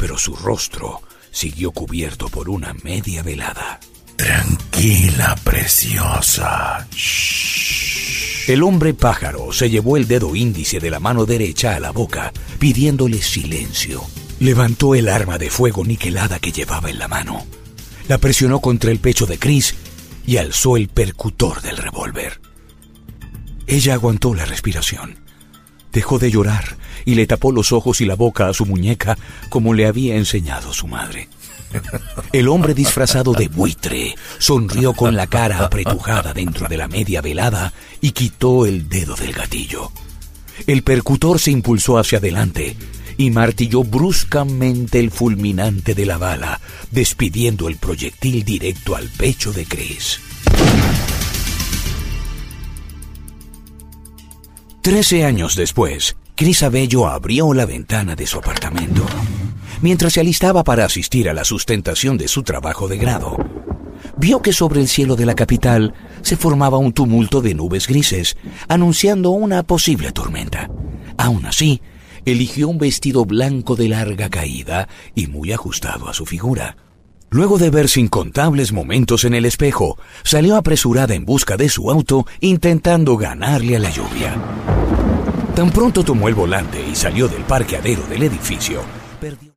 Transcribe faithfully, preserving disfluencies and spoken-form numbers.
pero su rostro siguió cubierto por una media velada. Tranquila, preciosa. Shh. El hombre pájaro se llevó el dedo índice de la mano derecha a la boca, pidiéndole silencio. Levantó el arma de fuego niquelada que llevaba en la mano. La presionó contra el pecho de Chris y alzó el percutor del revólver. Ella aguantó la respiración. Dejó de llorar y le tapó los ojos y la boca a su muñeca como le había enseñado su madre. El hombre disfrazado de buitre sonrió con la cara apretujada dentro de la media velada y quitó el dedo del gatillo. El percutor se impulsó hacia adelante y martilló bruscamente el fulminante de la bala, despidiendo el proyectil directo al pecho de Chris. Trece años después, Chris Abello abrió la ventana de su apartamento mientras se alistaba para asistir a la sustentación de su trabajo de grado. Vio que sobre el cielo de la capital se formaba un tumulto de nubes grises, anunciando una posible tormenta. Aún así, eligió un vestido blanco de larga caída y muy ajustado a su figura. Luego de verse incontables momentos en el espejo, salió apresurada en busca de su auto, intentando ganarle a la lluvia. Tan pronto tomó el volante y salió del parqueadero del edificio, perdió